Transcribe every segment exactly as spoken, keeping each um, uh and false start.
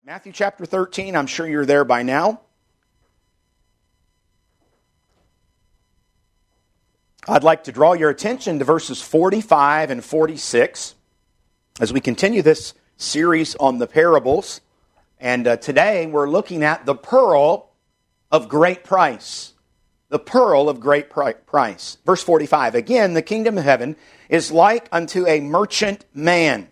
Matthew chapter thirteen, I'm sure you're there by now. I'd like to draw your attention to verses forty-five and forty-six as we continue this series on the parables. And uh, today we're looking at the pearl of great price. The pearl of great pri- price. Verse forty-five, again, the kingdom of heaven is like unto a merchant man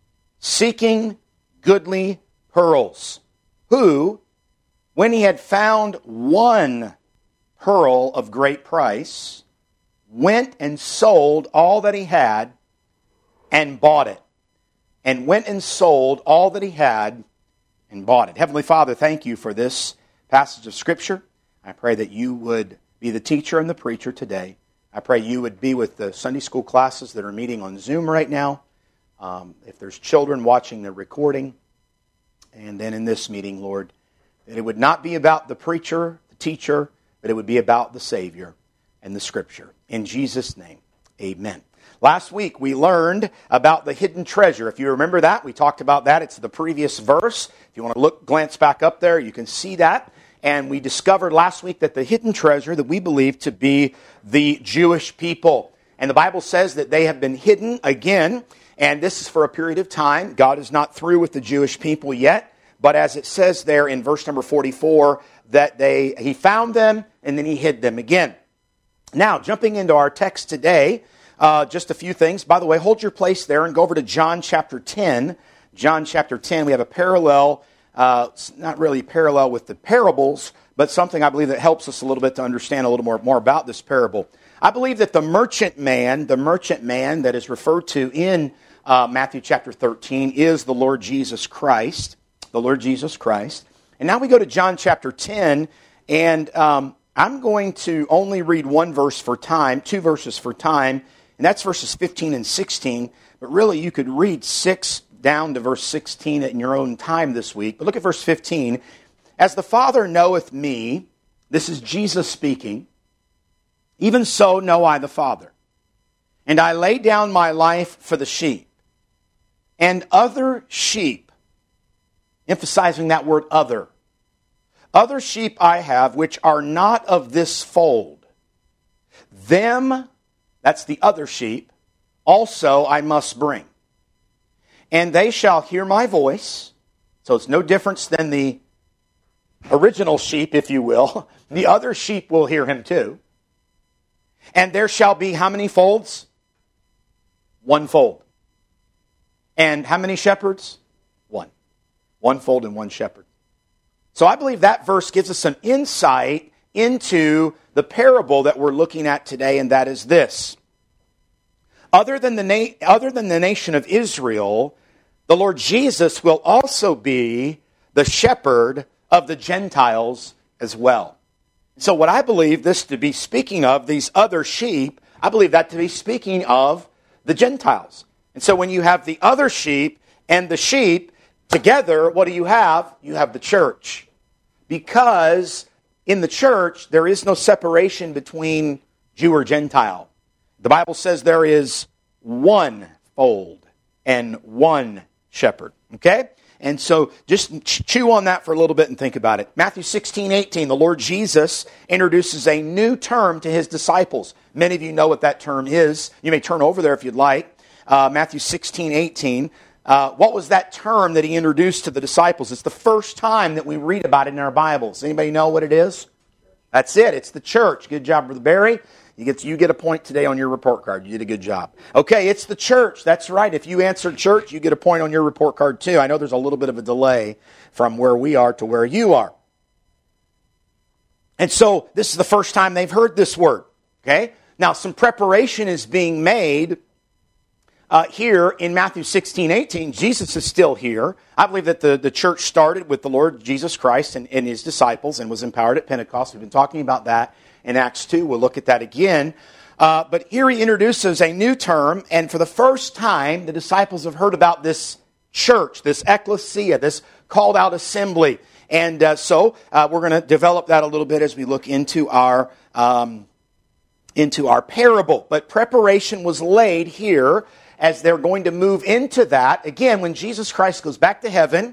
seeking goodly pearls, who, when he had found one pearl of great price, went and sold all that he had and bought it. And went and sold all that he had and bought it. Heavenly Father, thank you for this passage of Scripture. I pray that you would be the teacher and the preacher today. I pray you would be with the Sunday school classes that are meeting on Zoom right now. Um, if there's children watching the recording, and then in this meeting, Lord, that it would not be about the preacher, the teacher, but it would be about the Savior and the Scripture. In Jesus' name, amen. Last week, we learned about the hidden treasure. If you remember that, we talked about that. It's the previous verse. If you want to look, glance back up there, you can see that. And we discovered last week that the hidden treasure that we believe to be the Jewish people. And the Bible says that they have been hidden again. And this is for a period of time. God is not through with the Jewish people yet. But as it says there in verse number forty-four, that they he found them and then he hid them again. Now, jumping into our text today, uh, just a few things. By the way, hold your place there and go over to John chapter ten. John chapter ten, we have a parallel, uh, not really parallel with the parables, but something I believe that helps us a little bit to understand a little more, more about this parable. I believe that the merchant man, the merchant man that is referred to in Uh, Matthew chapter thirteen is the Lord Jesus Christ, the Lord Jesus Christ. And now we go to John chapter ten, and um, I'm going to only read one verse for time, two verses for time, and that's verses fifteen and sixteen. But really, you could read six down to verse sixteen in your own time this week. But look at verse fifteen. As the Father knoweth me, this is Jesus speaking, even so know I the Father. And I lay down my life for the sheep. And other sheep, emphasizing that word other, other sheep I have which are not of this fold. Them, that's the other sheep, also I must bring. And they shall hear my voice. So it's no difference than the original sheep, if you will. The other sheep will hear him too. And there shall be how many folds? One fold. And how many shepherds? One. One fold and one shepherd. So I believe that verse gives us an insight into the parable that we're looking at today, and that is this. Other than the na- other than the nation of Israel, the Lord Jesus will also be the shepherd of the Gentiles as well. So what I believe this to be speaking of, these other sheep, I believe that to be speaking of the Gentiles. And so when you have the other sheep and the sheep together, what do you have? You have the church. Because in the church, there is no separation between Jew or Gentile. The Bible says there is one fold and one shepherd. Okay? And so just chew on that for a little bit and think about it. Matthew sixteen, eighteen, the Lord Jesus introduces a new term to his disciples. Many of you know what that term is. You may turn over there if you'd like. Uh, Matthew sixteen, eighteen. Uh, what was that term that he introduced to the disciples? It's the first time that we read about it in our Bibles. Anybody know what it is? That's it. It's the church. Good job, Brother Barry. You get, you get a point today on your report card. You did a good job. Okay, it's the church. That's right. If you answered church, you get a point on your report card too. I know there's a little bit of a delay from where we are to where you are. And so this is the first time they've heard this word. Okay? Now, some preparation is being made Uh, here in Matthew sixteen, eighteen, Jesus is still here. I believe that the, the church started with the Lord Jesus Christ and, and his disciples and was empowered at Pentecost. We've been talking about that in Acts two. We'll look at that again. Uh, but here he introduces a new term, and for the first time, the disciples have heard about this church, this ecclesia, this called out assembly. And uh, so uh, we're going to develop that a little bit as we look into our um, into our parable. But preparation was laid here as they're going to move into that. Again, when Jesus Christ goes back to heaven,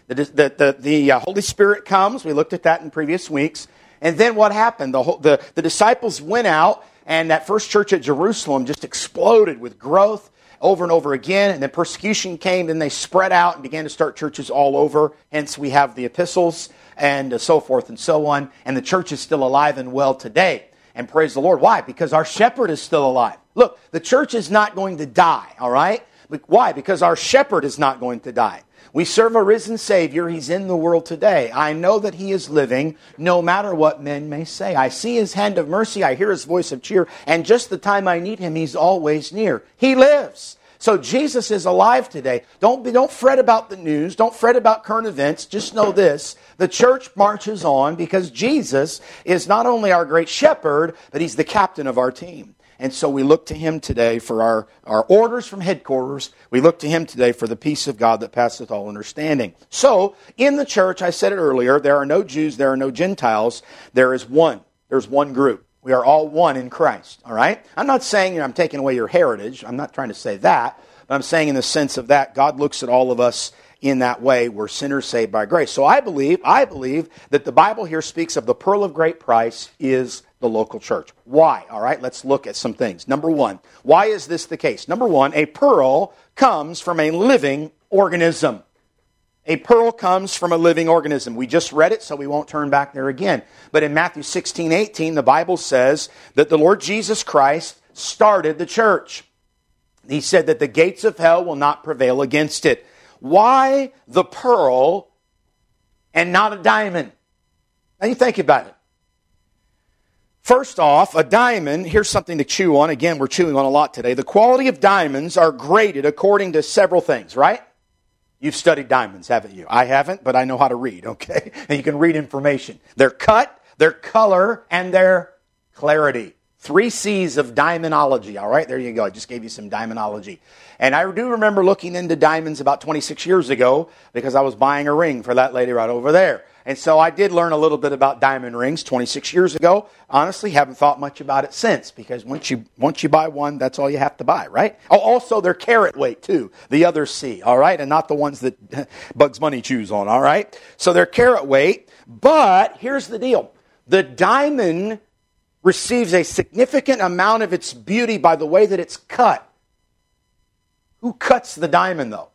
The, the, the, the uh, Holy Spirit comes. We looked at that in previous weeks. And then what happened? The, whole, the, the disciples went out, and that first church at Jerusalem just exploded with growth over and over again. And then persecution came, and they spread out and began to start churches all over. Hence, we have the epistles and so forth and so on. And the church is still alive and well today. And praise the Lord. Why? Because our shepherd is still alive. Look, the church is not going to die, all right? Why? Because our shepherd is not going to die. We serve a risen Savior. He's in the world today. I know that He is living no matter what men may say. I see His hand of mercy. I hear His voice of cheer. And just the time I need Him, He's always near. He lives. So Jesus is alive today. Don't, be, don't fret about the news. Don't fret about current events. Just know this. The church marches on because Jesus is not only our great shepherd, but He's the captain of our team. And so we look to Him today for our, our orders from headquarters. We look to Him today for the peace of God that passeth all understanding. So, in the church, I said it earlier, there are no Jews, there are no Gentiles. There is one. There's one group. We are all one in Christ. All right? I'm not saying I'm taking away your heritage. I'm not trying to say that. But I'm saying in the sense of that, God looks at all of us in that way. We're sinners saved by grace. So I believe, I believe that the Bible here speaks of the pearl of great price is the local church. Why? All right, let's look at some things. Number one, why is this the case? Number one, a pearl comes from a living organism. A pearl comes from a living organism. We just read it, so we won't turn back there again. But in Matthew sixteen eighteen, the Bible says that the Lord Jesus Christ started the church. He said that the gates of hell will not prevail against it. Why the pearl and not a diamond? Now you think about it. First off, a diamond, here's something to chew on. Again, we're chewing on a lot today. The quality of diamonds are graded according to several things, right? You've studied diamonds, haven't you? I haven't, but I know how to read, okay? And you can read information. Their cut, their color, and their clarity. Three C's of diamondology, all right? There you go. I just gave you some diamondology. And I do remember looking into diamonds about twenty-six years ago because I was buying a ring for that lady right over there. And so I did learn a little bit about diamond rings twenty-six years ago. Honestly, haven't thought much about it since because once you once you buy one, that's all you have to buy, right? Oh, also their carat weight too, the other C, all right? And not the ones that Bugs Bunny chews on, all right? So their carat weight. But here's the deal. The diamond receives a significant amount of its beauty by the way that it's cut. Who cuts the diamond, though?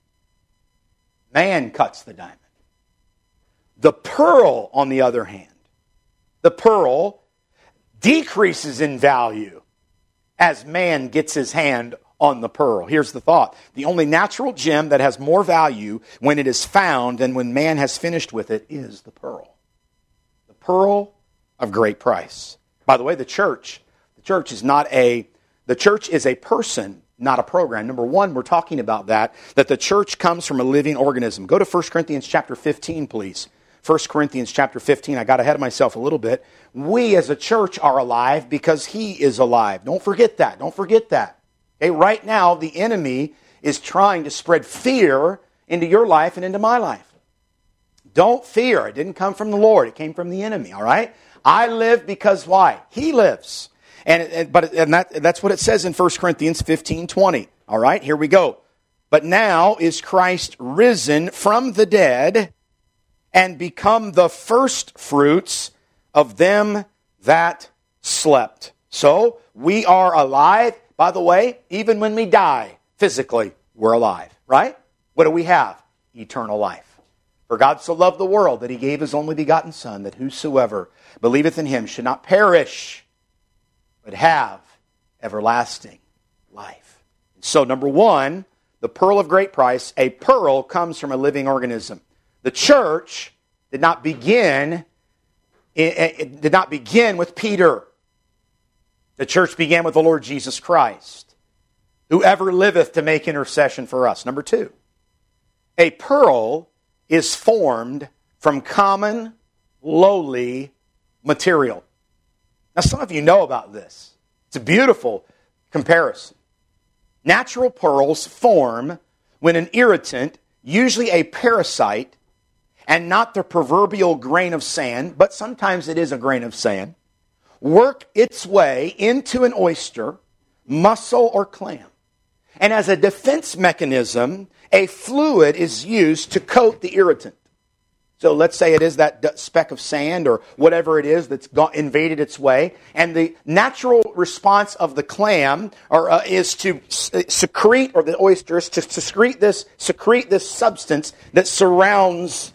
Man cuts the diamond. The pearl, on the other hand, the pearl decreases in value as man gets his hand on the pearl. Here's the thought. The only natural gem that has more value when it is found than when man has finished with it is the pearl. The pearl of great price. By the way, the church, the church is not a, the church is a person, not a program. Number one, we're talking about that, that the church comes from a living organism. Go to First Corinthians chapter fifteen, please. First Corinthians chapter fifteen. I got ahead of myself a little bit. We as a church are alive because He is alive. Don't forget that. Don't forget that. Okay, right now, the enemy is trying to spread fear into your life and into my life. Don't fear. It didn't come from the Lord. It came from the enemy, all right? I live because why? He lives. And, and but and that, that's what it says in First Corinthians fifteen twenty. All right, here we go. But now is Christ risen from the dead and become the first fruits of them that slept. So we are alive. By the way, even when we die physically, we're alive, right? What do we have? Eternal life. For God so loved the world that He gave His only begotten Son, that whosoever believeth in Him should not perish, but have everlasting life. So number one, the pearl of great price, a pearl comes from a living organism. The church did not begin, it did not begin with Peter. The church began with the Lord Jesus Christ, who ever liveth to make intercession for us. Number two, a pearl is formed from common, lowly material. Now, some of you know about this. It's a beautiful comparison. Natural pearls form when an irritant, usually a parasite, and not the proverbial grain of sand, but sometimes it is a grain of sand, work its way into an oyster, mussel, or clam. And as a defense mechanism, a fluid is used to coat the irritant. So let's say it is that speck of sand or whatever it is that's got, invaded its way. And the natural response of the clam or, uh, is to secrete, or the oysters, to secrete this, secrete this substance that surrounds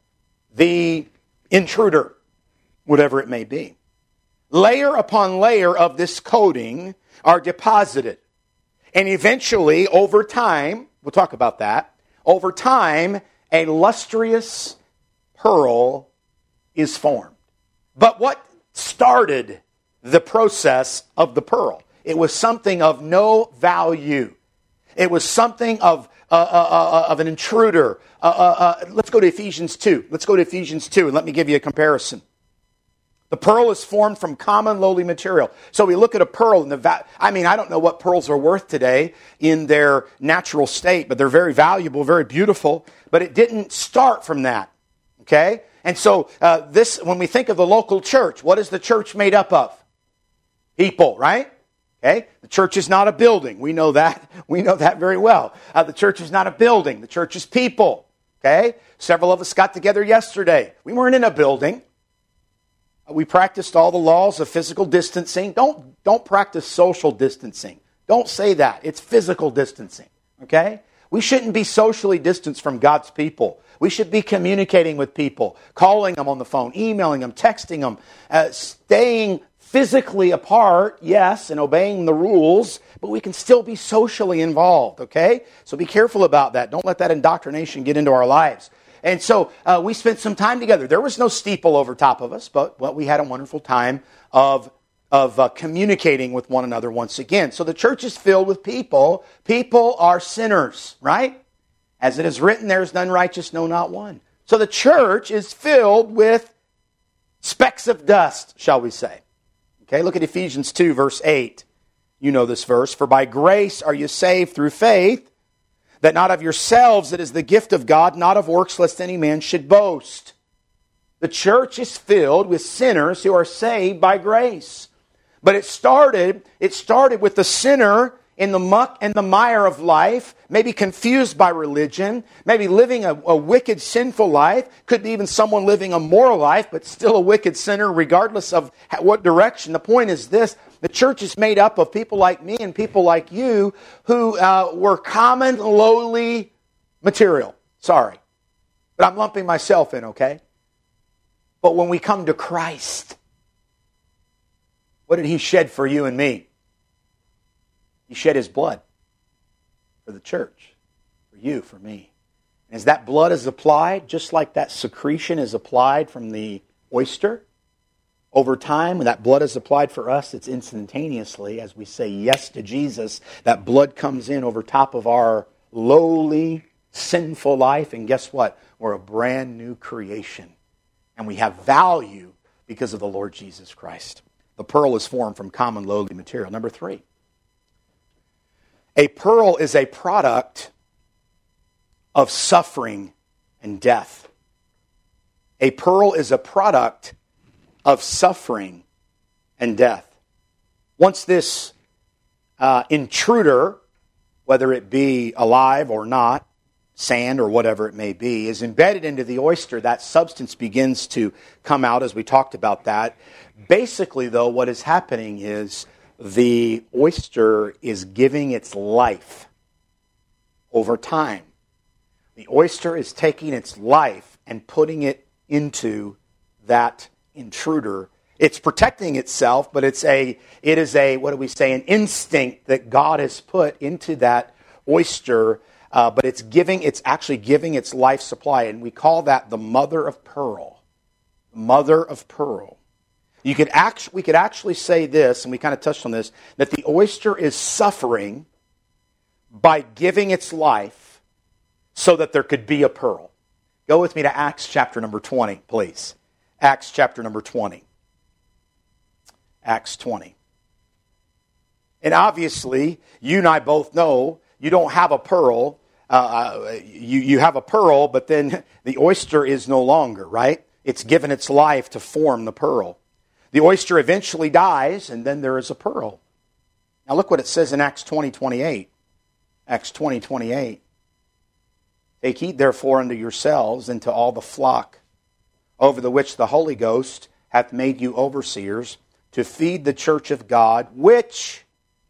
the intruder, whatever it may be. Layer upon layer of this coating are deposited. And eventually, over time, we'll talk about that, over time, a lustrous pearl is formed. But what started the process of the pearl? It was something of no value. It was something of uh, uh, uh, of an intruder. Uh, uh, uh, let's go to Ephesians two. Let's go to Ephesians two and let me give you a comparison. The pearl is formed from common lowly material. So we look at a pearl and the va- I mean, I don't know what pearls are worth today in their natural state, but they're very valuable, very beautiful. But it didn't start from that. Okay? And so uh, this, when we think of the local church, what is the church made up of? People, right? Okay? The church is not a building. We know that. We know that very well. Uh, the church is not a building. The church is people. Okay? Several of us got together yesterday. We weren't in a building. We practiced all the laws of physical distancing. Don't, don't practice social distancing. Don't say that. It's physical distancing. Okay? We shouldn't be socially distanced from God's people. We should be communicating with people, calling them on the phone, emailing them, texting them, uh, staying physically apart, yes, and obeying the rules, but we can still be socially involved, okay? So be careful about that. Don't let that indoctrination get into our lives. And so uh, we spent some time together. There was no steeple over top of us, but well, we had a wonderful time of of uh, communicating with one another once again. So the church is filled with people. People are sinners, right? As it is written, there is none righteous, no, not one. So the church is filled with specks of dust, shall we say. Okay, look at Ephesians two, verse eight. You know this verse. For by grace are you saved through faith, that not of yourselves, it is the gift of God, not of works, lest any man should boast. The church is filled with sinners who are saved by grace. But it started, it started with the sinner in the muck and the mire of life, maybe confused by religion, maybe living a, a wicked, sinful life, could be even someone living a moral life, but still a wicked sinner regardless of what direction. The point is this: the church is made up of people like me and people like you who uh, were common, lowly material. Sorry. But I'm lumping myself in, okay? But when we come to Christ, what did He shed for you and me? He shed His blood for the church, for you, for me. And as that blood is applied, just like that secretion is applied from the oyster, over time, when that blood is applied for us, it's instantaneously, as we say yes to Jesus, that blood comes in over top of our lowly, sinful life. And guess what? We're a brand new creation. And we have value because of the Lord Jesus Christ. The pearl is formed from common lowly material. Number three. A pearl is a product of suffering and death. A pearl is a product of suffering and death. Once this uh, intruder, whether it be alive or not, sand or whatever it may be, is embedded into the oyster, that substance begins to come out, as we talked about that. Basically, though, what is happening is the oyster is giving its life over time. The oyster is taking its life and putting it into that intruder. It's protecting itself, but it's a it is a what do we say an instinct that God has put into that oyster, uh, but it's giving it's actually giving its life supply, and we call that the mother of pearl. Mother of pearl. You could actually we could actually say this, and we kind of touched on this, that the oyster is suffering by giving its life so that there could be a pearl. Go with me to Acts chapter number twenty, please. Acts chapter number twenty. Acts twenty. And obviously, you and I both know you don't have a pearl. Uh, you, you have a pearl, but then the oyster is no longer, right? It's given its life to form the pearl. The oyster eventually dies, and then there is a pearl. Now look what it says in Acts twenty twenty-eight. Acts twenty, twenty-eight. Take heed therefore unto yourselves and to all the flock, over the which the Holy Ghost hath made you overseers, to feed the church of God, which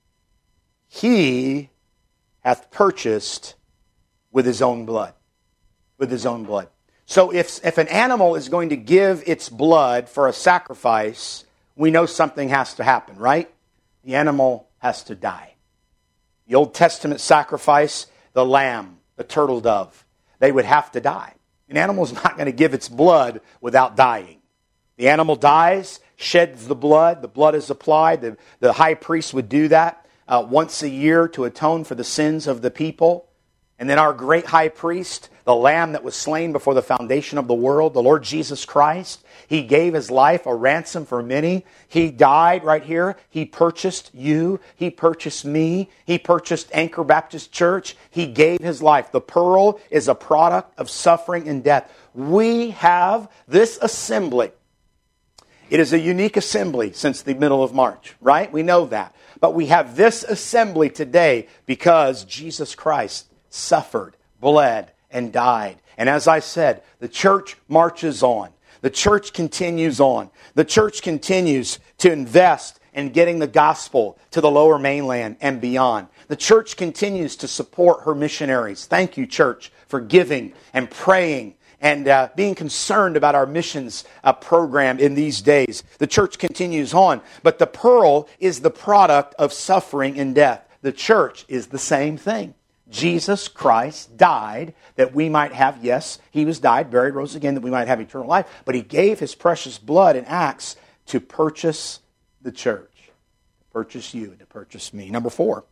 he hath purchased with his own blood. With his own blood. So if, if an animal is going to give its blood for a sacrifice, we know something has to happen, right? The animal has to die. The Old Testament sacrifice, the lamb, the turtle dove, they would have to die. An animal is not going to give its blood without dying. The animal dies, sheds the blood, the blood is applied. The, the high priest would do that uh, once a year to atone for the sins of the people. And then our great high priest, the lamb that was slain before the foundation of the world, the Lord Jesus Christ, he gave his life a ransom for many. He died right here. He purchased you. He purchased me. He purchased Anchor Baptist Church. He gave his life. The pearl is a product of suffering and death. We have this assembly. It is a unique assembly since the middle of March, right? We know that. But we have this assembly today because Jesus Christ suffered, bled, and died. And as I said, the church marches on. The church continues on. The church continues to invest in getting the gospel to the lower mainland and beyond. The church continues to support her missionaries. Thank you, church, for giving and praying and uh, being concerned about our missions uh, program in these days. The church continues on. But the pearl is the product of suffering and death. The church is the same thing. Jesus Christ died that we might have, yes, he was died, buried, rose again, that we might have eternal life. But he gave his precious blood in Acts to purchase the church, to purchase you, to purchase me. Number four,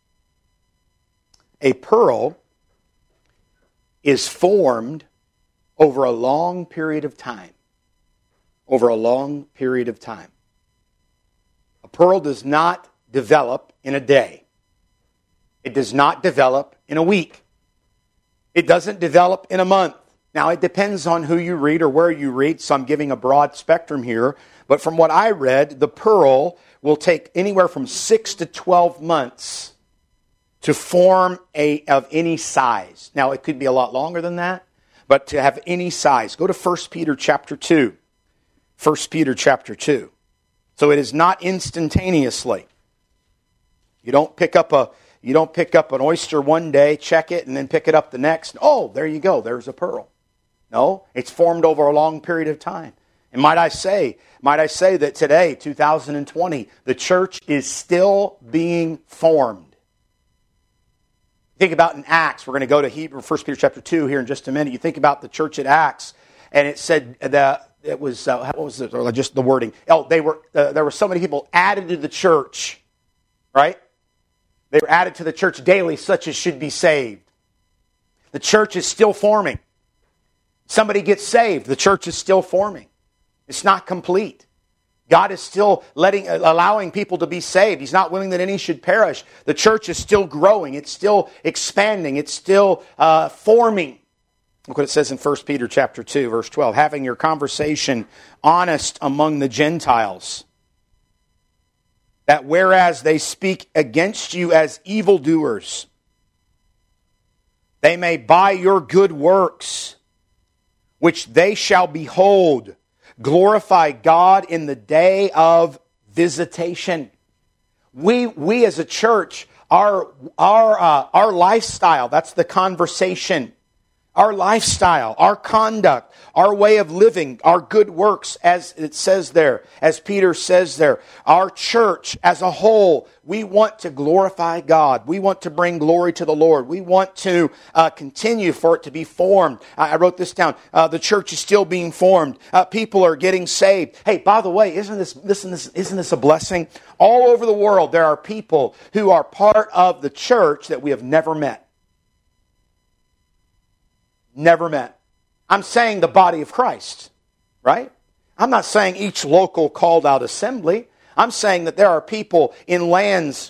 a pearl is formed over a long period of time. Over a long period of time. A pearl does not develop in a day. It does not develop in a week. It doesn't develop in a month. Now, it depends on who you read or where you read, so I'm giving a broad spectrum here. But from what I read, the pearl will take anywhere from six to twelve months to form a of any size. Now, it could be a lot longer than that, but to have any size. Go to First Peter chapter two. First Peter chapter two. So it is not instantaneously. You don't pick up a You don't pick up an oyster one day, check it, and then pick it up the next. Oh, there you go. There's a pearl. No, it's formed over a long period of time. And might I say, might I say that today, two thousand twenty, the church is still being formed. Think about in Acts. We're going to go to Hebrew, First Peter chapter two here in just a minute. You think about the church at Acts, and it said that it was uh, what was it? Or just the wording. Oh, they were uh, there were so many people added to the church, right? They were added to the church daily, such as should be saved. The church is still forming. Somebody gets saved, the church is still forming. It's not complete. God is still letting, allowing people to be saved. He's not willing that any should perish. The church is still growing. It's still expanding. It's still uh, forming. Look what it says in First Peter chapter two, verse twelve. Having your conversation honest among the Gentiles, that whereas they speak against you as evildoers, they may by your good works, which they shall behold, glorify God in the day of visitation. We, we as a church, our, our, uh, our lifestyle, that's the conversation. Our lifestyle, our conduct, our way of living, our good works, as it says there, as Peter says there, our church as a whole, we want to glorify God. We want to bring glory to the Lord. We want to uh, continue for it to be formed. I wrote this down. Uh, the church is still being formed. Uh, people are getting saved. Hey, by the way, isn't this, isn't this, isn't this a blessing? All over the world, there are people who are part of the church that we have never met. Never met. I'm saying the body of Christ, right? I'm not saying each local called out assembly. I'm saying that there are people in lands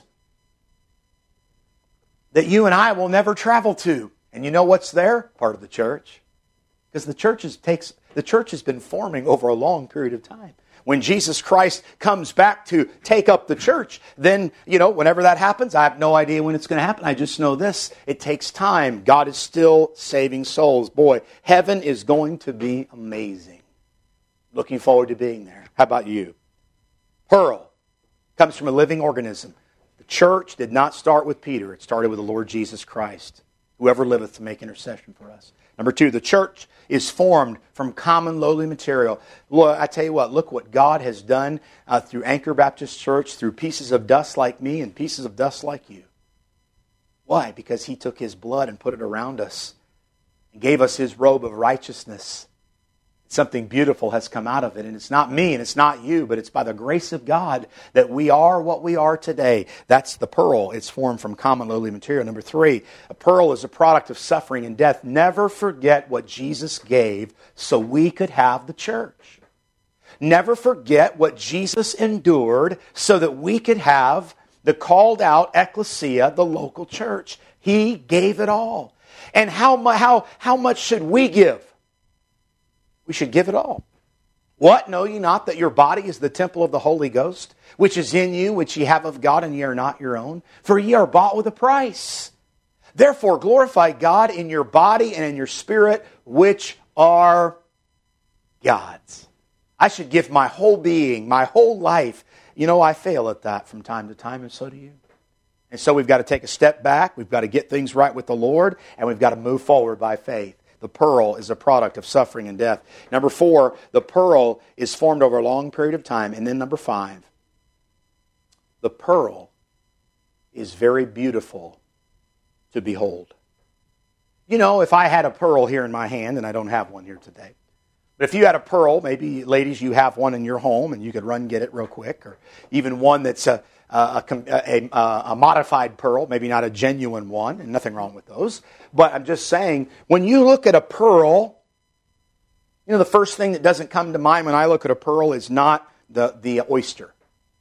that you and I will never travel to. And you know what's there? Part of the church. Because the church is, takes, The church has been forming over a long period of time. When Jesus Christ comes back to take up the church, then, you know, whenever that happens, I have no idea when it's going to happen. I just know this. It takes time. God is still saving souls. Boy, heaven is going to be amazing. Looking forward to being there. How about you? Pearl comes from a living organism. The church did not start with Peter. It started with the Lord Jesus Christ. Whoever liveth to make intercession for us. Number two, the church is formed from common lowly material. Well, I tell you what, look what God has done uh, through Anchor Baptist Church, through pieces of dust like me and pieces of dust like you. Why? Because He took His blood and put it around us and gave us His robe of righteousness. Something beautiful has come out of it. And it's not me and it's not you, but it's by the grace of God that we are what we are today. That's the pearl. It's formed from common lowly material. Number three, a pearl is a product of suffering and death. Never forget what Jesus gave so we could have the church. Never forget what Jesus endured so that we could have the called out ecclesia, the local church. He gave it all. And how, how, how much should we give? We should give it all. What? Know ye not that your body is the temple of the Holy Ghost, which is in you, which ye have of God, and ye are not your own? For ye are bought with a price. Therefore glorify God in your body and in your spirit, which are God's. I should give my whole being, my whole life. You know, I fail at that from time to time, and so do you. And so we've got to take a step back. We've got to get things right with the Lord, and we've got to move forward by faith. The pearl is a product of suffering and death. Number four, the pearl is formed over a long period of time. And then number five, the pearl is very beautiful to behold. You know, if I had a pearl here in my hand, and I don't have one here today, but if you had a pearl, maybe, ladies, you have one in your home, and you could run and get it real quick, or even one that's a A, a, a, a modified pearl, maybe not a genuine one, and nothing wrong with those. But I'm just saying, when you look at a pearl, you know, the first thing that doesn't come to mind when I look at a pearl is not the, the oyster.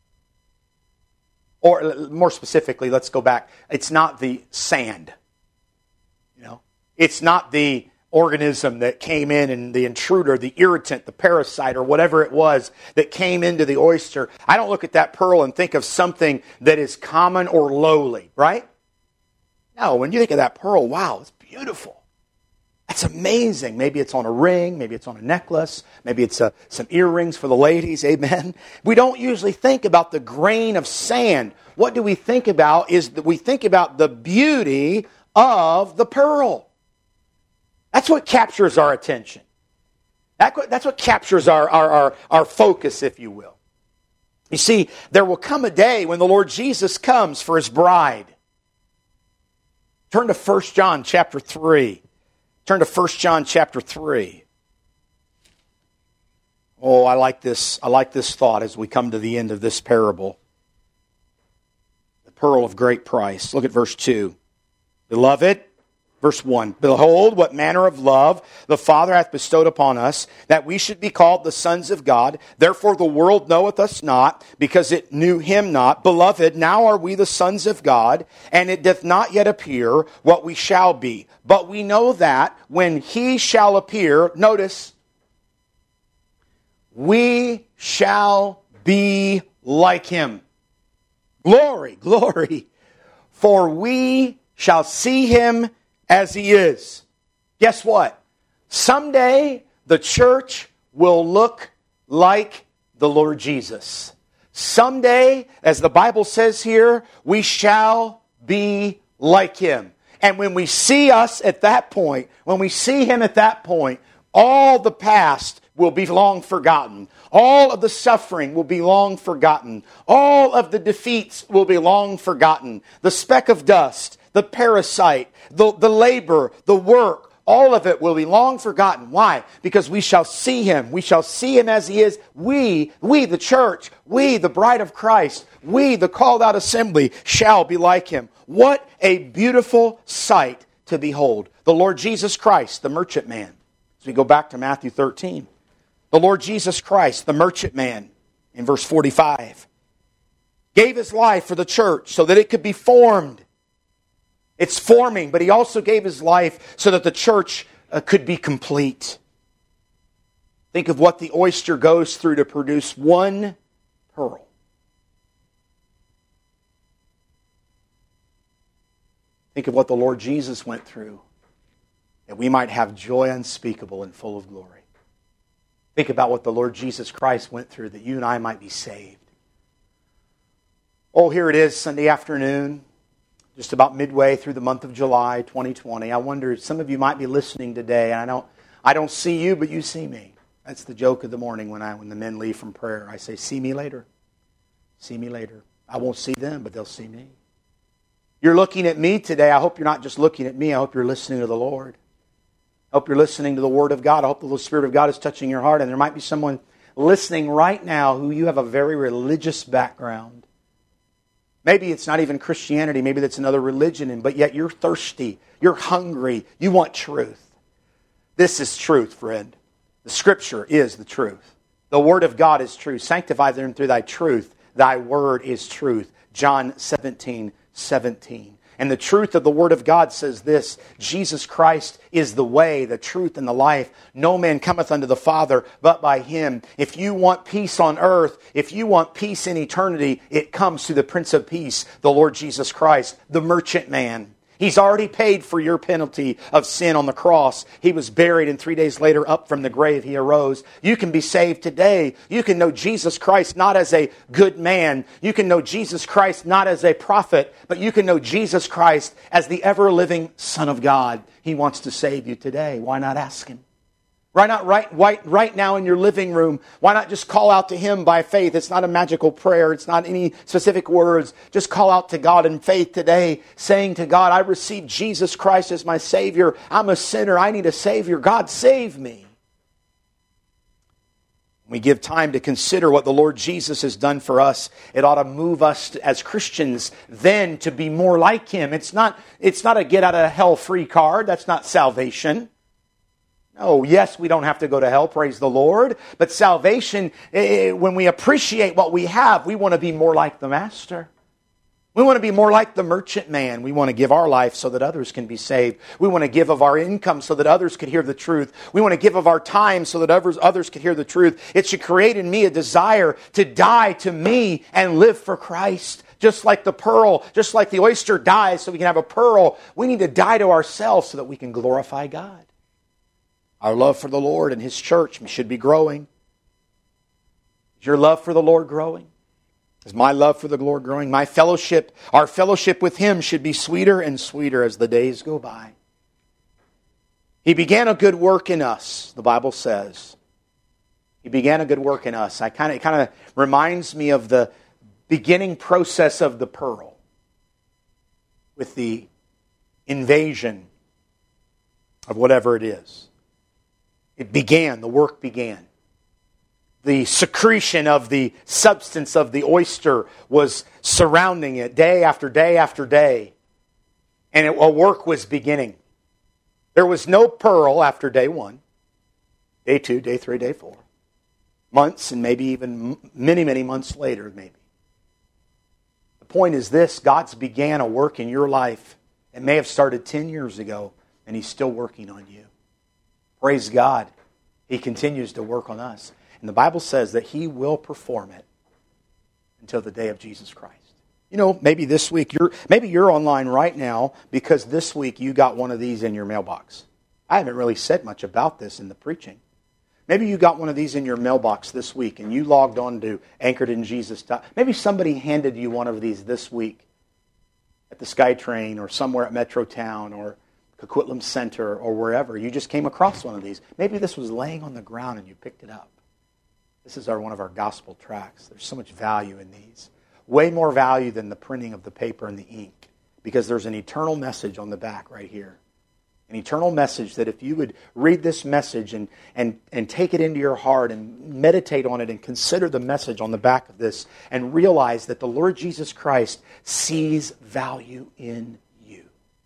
Or more specifically, let's go back. It's not the sand. You know, it's not the organism that came in and the intruder, the irritant, the parasite, or whatever it was that came into the oyster. I don't look at that pearl and think of something that is common or lowly, right? No, when you think of that pearl, wow, it's beautiful. That's amazing. Maybe it's on a ring, maybe it's on a necklace, maybe it's a, some earrings for the ladies, amen? We don't usually think about the grain of sand. What do we think about is that we think about the beauty of the pearl. That's what captures our attention. That's what captures our, our, our, our focus, if you will. You see, there will come a day when the Lord Jesus comes for His bride. Turn to First John chapter three. Turn to First John chapter three. Oh, I like this. I like this thought as we come to the end of this parable. The pearl of great price. Look at verse two. Beloved, verse one, behold, what manner of love the Father hath bestowed upon us, that we should be called the sons of God. Therefore the world knoweth us not, because it knew Him not. Beloved, now are we the sons of God, and it doth not yet appear what we shall be. But we know that when He shall appear, notice, we shall be like Him. Glory, glory. For we shall see Him as He is. Guess what? Someday the church will look like the Lord Jesus. Someday, as the Bible says here, we shall be like Him. And when we see us at that point, when we see Him at that point, all the past will be long forgotten. All of the suffering will be long forgotten. All of the defeats will be long forgotten. The speck of dust, the parasite, the, the labor, the work, all of it will be long forgotten. Why? Because we shall see Him. We shall see Him as He is. We, we the church, we the bride of Christ, we the called out assembly shall be like Him. What a beautiful sight to behold. The Lord Jesus Christ, the merchant man. As we go back to Matthew thirteen. The Lord Jesus Christ, the merchant man, in verse forty-five, gave His life for the church so that it could be formed. It's forming, but He also gave His life so that the church uh, could be complete. Think of what the oyster goes through to produce one pearl. Think of what the Lord Jesus went through, that we might have joy unspeakable and full of glory. Think about what the Lord Jesus Christ went through, that you and I might be saved. Oh, here it is, Sunday afternoon, just about midway through the month of July, twenty twenty. I wonder, some of you might be listening today, and I don't, I don't see you, but you see me. That's the joke of the morning when I when the men leave from prayer. I say, see me later. See me later. I won't see them, but they'll see me. You're looking at me today. I hope you're not just looking at me. I hope you're listening to the Lord. I hope you're listening to the Word of God. I hope the Spirit of God is touching your heart. And there might be someone listening right now who you have a very religious background. Maybe it's not even Christianity. Maybe that's another religion. But yet you're thirsty. You're hungry. You want truth. This is truth, friend. The Scripture is the truth. The Word of God is truth. Sanctify them through Thy truth. Thy Word is truth. John seventeen seventeen. And the truth of the Word of God says this: Jesus Christ is the way, the truth, and the life. No man cometh unto the Father but by Him. If you want peace on earth, if you want peace in eternity, it comes through the Prince of Peace, the Lord Jesus Christ, the merchant man. He's already paid for your penalty of sin on the cross. He was buried, and three days later, up from the grave, He arose. You can be saved today. You can know Jesus Christ not as a good man. You can know Jesus Christ not as a prophet, but you can know Jesus Christ as the ever-living Son of God. He wants to save you today. Why not ask Him? Why not right, right, right now in your living room? Why not just call out to Him by faith? It's not a magical prayer. It's not any specific words. Just call out to God in faith today, saying to God, I receive Jesus Christ as my Savior. I'm a sinner. I need a Savior. God, save me. We give time to consider what the Lord Jesus has done for us. It ought to move us to, as Christians then to be more like Him. It's not, it's not a get out of hell free card. That's not salvation. No, yes, we don't have to go to hell, praise the Lord. But salvation, when we appreciate what we have, we want to be more like the Master. We want to be more like the merchant man. We want to give our life so that others can be saved. We want to give of our income so that others could hear the truth. We want to give of our time so that others, others could hear the truth. It should create in me a desire to die to me and live for Christ. Just like the pearl, just like the oyster dies so we can have a pearl, we need to die to ourselves so that we can glorify God. Our love for the Lord and His church should be growing. Is your love for the Lord growing? Is my love for the Lord growing? My fellowship, our fellowship with Him should be sweeter and sweeter as the days go by. He began a good work in us, the Bible says. He began a good work in us. I kind of, it kind of reminds me of the beginning process of the pearl with the invasion of whatever it is. It began, the work began. The secretion of the substance of the oyster was surrounding it day after day after day. And it, a work was beginning. There was no pearl after day one, day two, day three, day four. Months and maybe even many, many months later, maybe. The point is this: God's began a work in your life. It may have started ten years ago, and He's still working on you. Praise God. He continues to work on us. And the Bible says that He will perform it until the day of Jesus Christ. You know, maybe this week, you're maybe you're online right now because this week you got one of these in your mailbox. I haven't really said much about this in the preaching. Maybe you got one of these in your mailbox this week and you logged on to Anchored in Jesus. Maybe somebody handed you one of these this week at the SkyTrain or somewhere at Metrotown or Coquitlam Center or wherever. You just came across one of these. Maybe this was laying on the ground and you picked it up. This is our one of our gospel tracts. There's so much value in these. Way more value than the printing of the paper and the ink, because there's an eternal message on the back right here. An eternal message that if you would read this message and, and, and take it into your heart and meditate on it and consider the message on the back of this and realize that the Lord Jesus Christ sees value in you.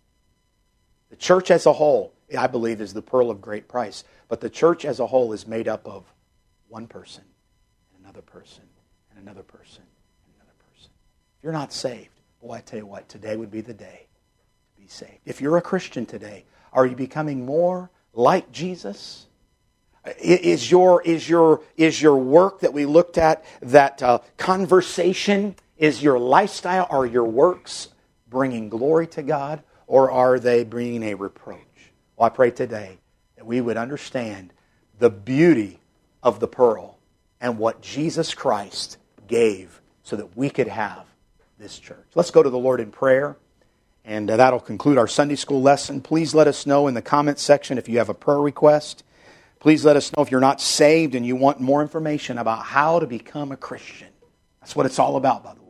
The church as a whole, I believe, is the pearl of great price. But the church as a whole is made up of one person, and another person, and another person, and another person. If you're not saved, boy, I tell you what, today would be the day to be saved. If you're a Christian today, are you becoming more like Jesus? Is your, is your, is your work that we looked at, that uh, conversation, is your lifestyle, are your works bringing glory to God, or are they bringing a reproach? Well, I pray today that we would understand the beauty of the pearl and what Jesus Christ gave so that we could have this church. Let's go to the Lord in prayer, and uh, that'll conclude our Sunday school lesson. Please let us know in the comments section if you have a prayer request. Please let us know if you're not saved and you want more information about how to become a Christian. That's what it's all about, by the way.